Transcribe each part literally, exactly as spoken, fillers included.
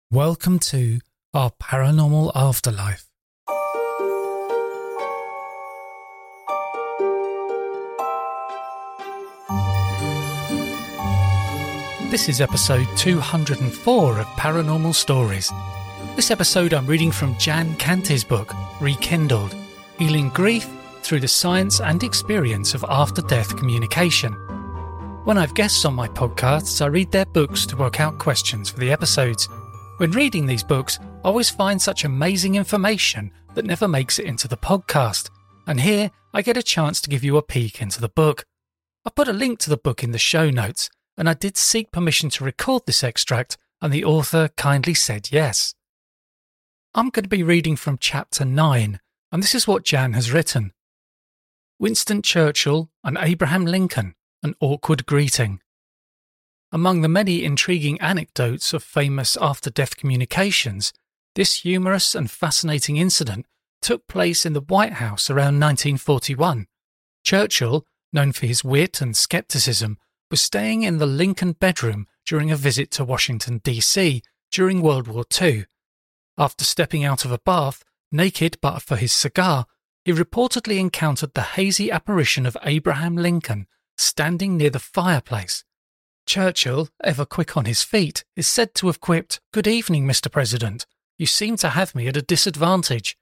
Welcome to our paranormal afterlife. This is episode two hundred four of Paranormal Stories. This episode I'm reading from Jan Kante's book, Rekindled, Healing Grief Through the Science and Experience of After-Death Communication. When I've guests on my podcasts, I read their books to work out questions for the episodes. When reading these books, I always find such amazing information that never makes it into the podcast. And here, I get a chance to give you a peek into the book. I put a link to the book in the show notes, and I did seek permission to record this extract, and the author kindly said yes. I'm going to be reading from chapter nine, and this is what Jan has written. Winston Churchill and Abraham Lincoln, an awkward greeting. Among the many intriguing anecdotes of famous after-death communications, this humorous and fascinating incident took place in the White House around nineteen forty-one. Churchill, known for his wit and skepticism, was staying in the Lincoln bedroom during a visit to Washington, D C during World War Two. After stepping out of a bath, naked but for his cigar, he reportedly encountered the hazy apparition of Abraham Lincoln standing near the fireplace. Churchill, ever quick on his feet, is said to have quipped, "Good evening, Mister President. You seem to have me at a disadvantage."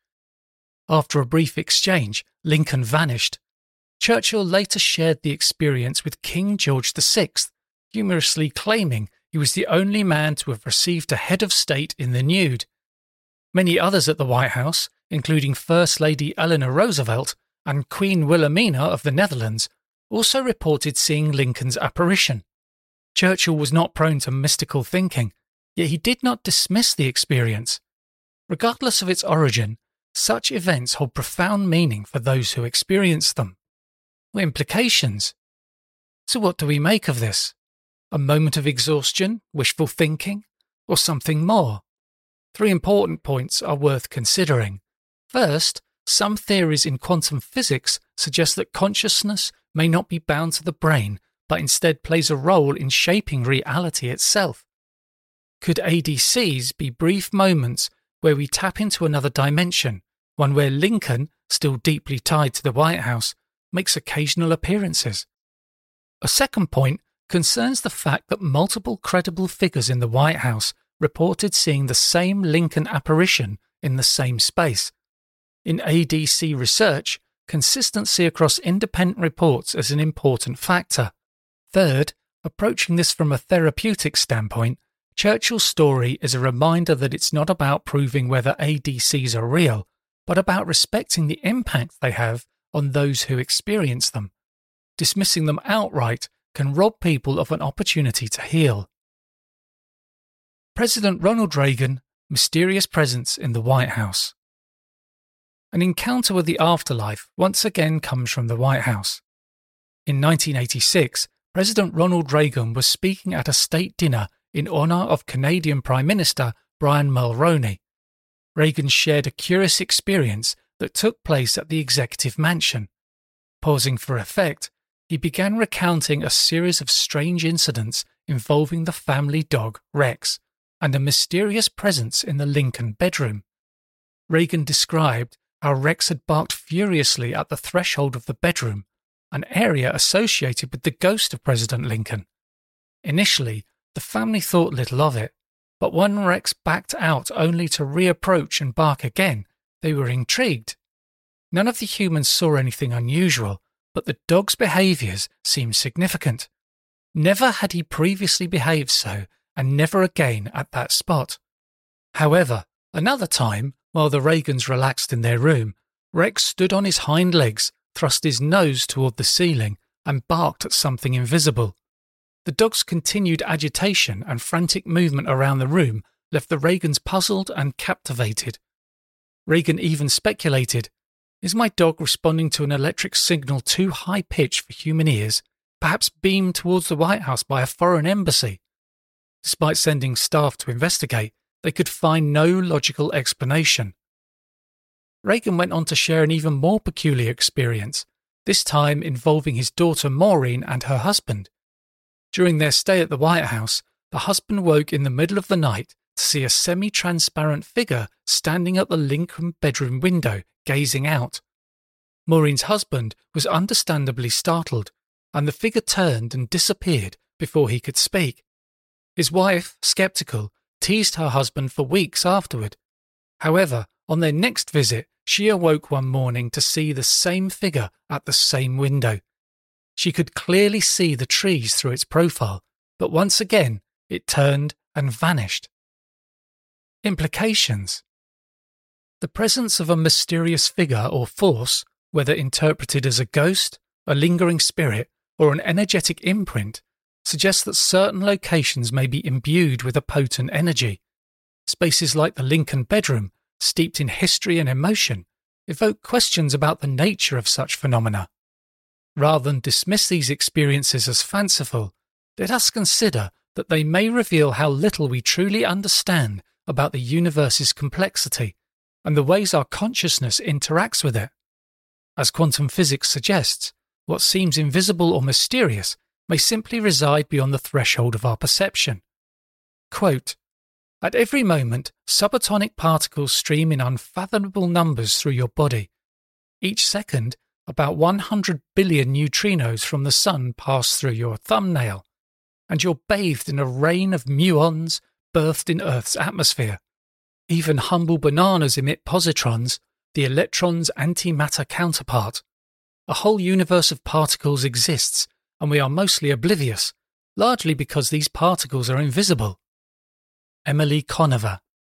After a brief exchange, Lincoln vanished. Churchill later shared the experience with King George the Sixth, humorously claiming he was the only man to have received a head of state in the nude. Many others at the White House, including First Lady Eleanor Roosevelt and Queen Wilhelmina of the Netherlands, also reported seeing Lincoln's apparition. Churchill was not prone to mystical thinking, yet he did not dismiss the experience. Regardless of its origin, such events hold profound meaning for those who experience them. What implications? So what do we make of this? A moment of exhaustion, wishful thinking, or something more? Three important points are worth considering. First, some theories in quantum physics suggest that consciousness may not be bound to the brain, but instead plays a role in shaping reality itself. Could A D Cs be brief moments where we tap into another dimension, one where Lincoln, still deeply tied to the White House, makes occasional appearances? A second point concerns the fact that multiple credible figures in the White House reported seeing the same Lincoln apparition in the same space. In A D C research, consistency across independent reports is an important factor. Third, approaching this from a therapeutic standpoint, Churchill's story is a reminder that it's not about proving whether A D Cs are real, but about respecting the impact they have on those who experience them. Dismissing them outright can rob people of an opportunity to heal. President Ronald Reagan, mysterious presence in the White House. An encounter with the afterlife once again comes from the White House. In nineteen eighty-six, President Ronald Reagan was speaking at a state dinner in honour of Canadian Prime Minister Brian Mulroney. Reagan shared a curious experience that took place at the Executive Mansion. Pausing for effect, he began recounting a series of strange incidents involving the family dog Rex and a mysterious presence in the Lincoln bedroom. Reagan described how Rex had barked furiously at the threshold of the bedroom, an area associated with the ghost of President Lincoln. Initially, the family thought little of it, but when Rex backed out only to reapproach and bark again, they were intrigued. None of the humans saw anything unusual, but the dog's behaviours seemed significant. Never had he previously behaved so, and never again at that spot. However, another time, while the Reagans relaxed in their room, Rex stood on his hind legs, thrust his nose toward the ceiling, and barked at something invisible. The dog's continued agitation and frantic movement around the room left the Reagans puzzled and captivated. Reagan even speculated, "Is my dog responding to an electric signal too high-pitched for human ears, perhaps beamed towards the White House by a foreign embassy?" Despite sending staff to investigate, they could find no logical explanation. Reagan went on to share an even more peculiar experience, this time involving his daughter Maureen and her husband. During their stay at the White House, the husband woke in the middle of the night to see a semi-transparent figure standing at the Lincoln bedroom window, gazing out. Maureen's husband was understandably startled, and the figure turned and disappeared before he could speak. His wife, sceptical, teased her husband for weeks afterward. However, on their next visit, she awoke one morning to see the same figure at the same window. She could clearly see the trees through its profile, but once again it turned and vanished. Implications. The presence of a mysterious figure or force, whether interpreted as a ghost, a lingering spirit, or an energetic imprint, suggests that certain locations may be imbued with a potent energy. Spaces like the Lincoln bedroom, steeped in history and emotion, evoke questions about the nature of such phenomena. Rather than dismiss these experiences as fanciful, let us consider that they may reveal how little we truly understand about the universe's complexity and the ways our consciousness interacts with it. As quantum physics suggests, what seems invisible or mysterious may simply reside beyond the threshold of our perception. Quote, "At every moment, subatomic particles stream in unfathomable numbers through your body. Each second, about one hundred billion neutrinos from the sun pass through your thumbnail, and you're bathed in a rain of muons birthed in Earth's atmosphere. Even humble bananas emit positrons, the electron's antimatter counterpart. A whole universe of particles exists, and we are mostly oblivious, largely because these particles are invisible." Emily Conover.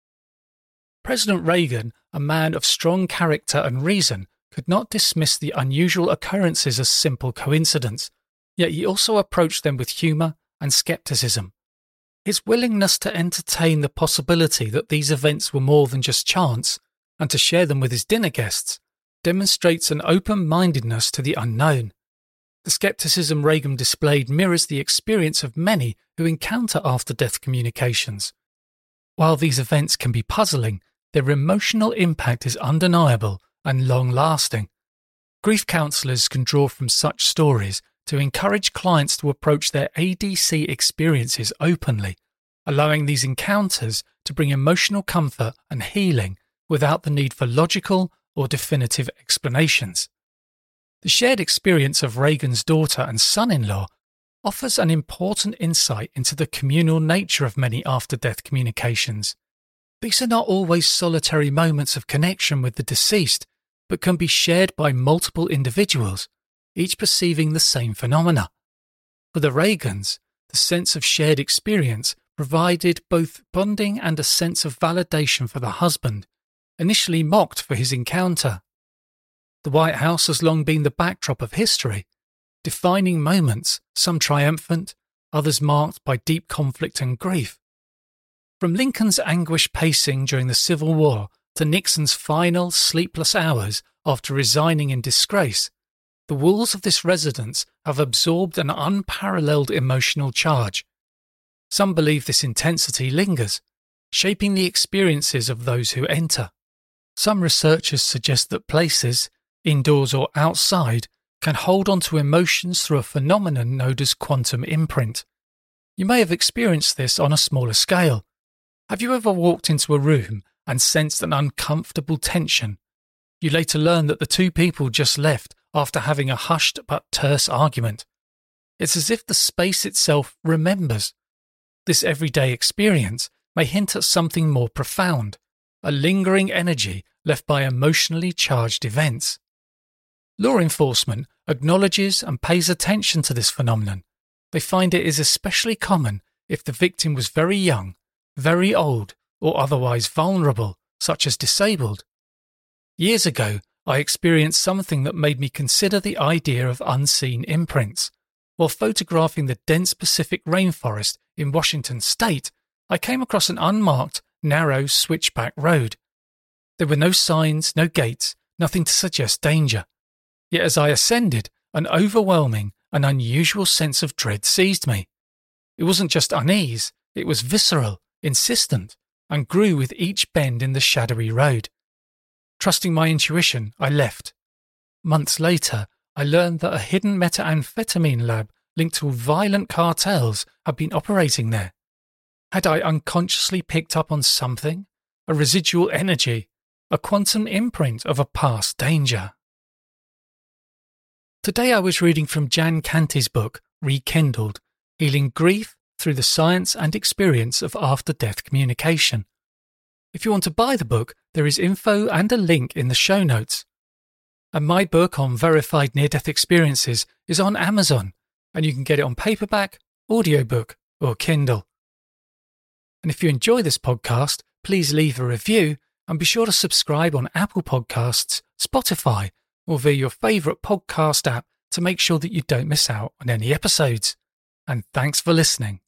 President Reagan, a man of strong character and reason, could not dismiss the unusual occurrences as simple coincidence, yet he also approached them with humour and scepticism. His willingness to entertain the possibility that these events were more than just chance, and to share them with his dinner guests, demonstrates an open-mindedness to the unknown. The scepticism Reagan displayed mirrors the experience of many who encounter after-death communications. While these events can be puzzling, their emotional impact is undeniable and long-lasting. Grief counsellors can draw from such stories to encourage clients to approach their A D C experiences openly, allowing these encounters to bring emotional comfort and healing without the need for logical or definitive explanations. The shared experience of Reagan's daughter and son-in-law offers an important insight into the communal nature of many after-death communications. These are not always solitary moments of connection with the deceased, but can be shared by multiple individuals, each perceiving the same phenomena. For the Reagans, the sense of shared experience provided both bonding and a sense of validation for the husband, initially mocked for his encounter. The White House has long been the backdrop of history, defining moments, some triumphant, others marked by deep conflict and grief. From Lincoln's anguished pacing during the Civil War to Nixon's final sleepless hours after resigning in disgrace, the walls of this residence have absorbed an unparalleled emotional charge. Some believe this intensity lingers, shaping the experiences of those who enter. Some researchers suggest that places, indoors or outside, can hold on to emotions through a phenomenon known as quantum imprint. You may have experienced this on a smaller scale. Have you ever walked into a room and sensed an uncomfortable tension? You later learn that the two people just left after having a hushed but terse argument. It's as if the space itself remembers. This everyday experience may hint at something more profound, a lingering energy left by emotionally charged events. Law enforcement acknowledges and pays attention to this phenomenon. They find it is especially common if the victim was very young, very old, or otherwise vulnerable, such as disabled. Years ago, I experienced something that made me consider the idea of unseen imprints. While photographing the dense Pacific rainforest in Washington state, I came across an unmarked, narrow switchback road. There were no signs, no gates, nothing to suggest danger. Yet as I ascended, an overwhelming and unusual sense of dread seized me. It wasn't just unease, it was visceral, insistent, and grew with each bend in the shadowy road. Trusting my intuition, I left. Months later, I learned that a hidden methamphetamine lab linked to violent cartels had been operating there. Had I unconsciously picked up on something? A residual energy? A quantum imprint of a past danger? Today I was reading from Jan Kante's book, Rekindled, Healing Grief Through the Science and Experience of After-Death Communication. If you want to buy the book, there is info and a link in the show notes. And my book on verified near-death experiences is on Amazon, and you can get it on paperback, audiobook, or Kindle. And if you enjoy this podcast, please leave a review and be sure to subscribe on Apple Podcasts, Spotify, or via your favourite podcast app to make sure that you don't miss out on any episodes. And thanks for listening.